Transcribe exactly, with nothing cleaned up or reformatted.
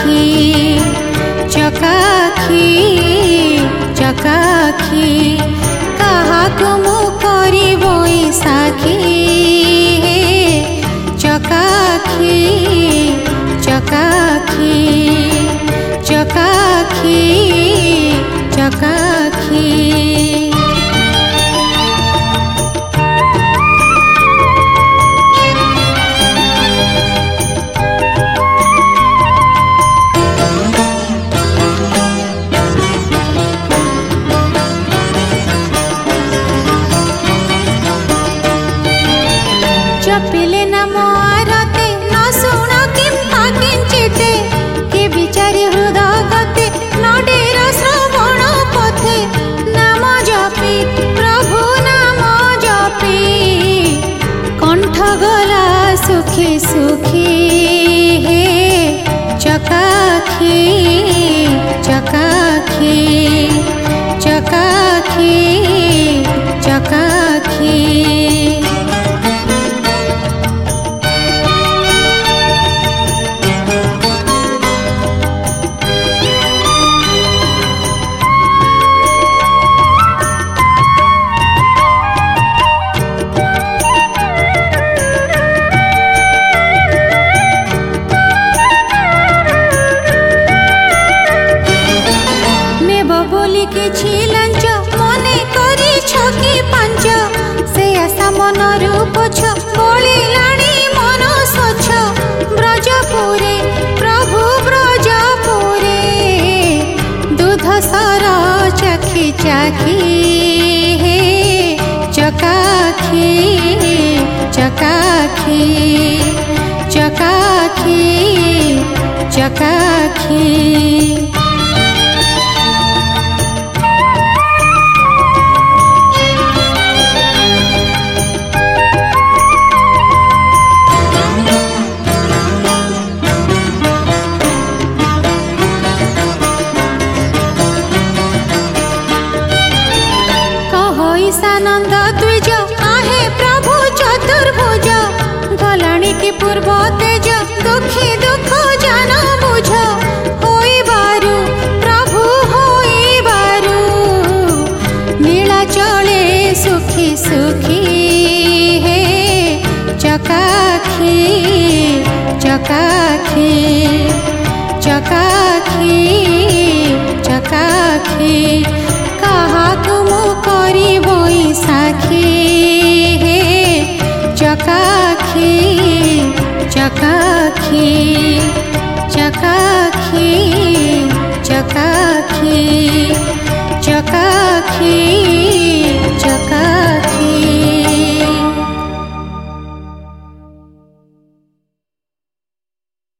चकाखी चकाखी चकाखी काहाकु मु करिबोई साखी चकाखी चकाखी चकाखी चकाखी जपिले नमो आरते न शुण किंपा किंचिते के विचारी हृदय गते न डेर श्रवण पथे नाम जपी प्रभु नाम जपी कंठ गला सुखी सुखी हे चकाखी चकाखी चकाखी चकाखी किछि लंच मने करी छकी पांच से आशा मन रूप छ बोलिलाणी मन स्वच्छ ब्रजपुरे प्रभु ब्रजपुरे दूध सर चखी चाखी हे चकाखी चकाखी चकाखी चकाखी ईशानंद द्विज आहे प्रभु चतुर्भुज गलाणी की पूर्व तेज दुखी दुख जान बुझ होई बारू प्रभु होई बारू नीलाचले सुखी सुखी हे चकाखी चकाखी चकाखी चकाखी काहाकु मु करिबोई साखी हे चकाखी चकाखी चकाखी चकाखी चकाखी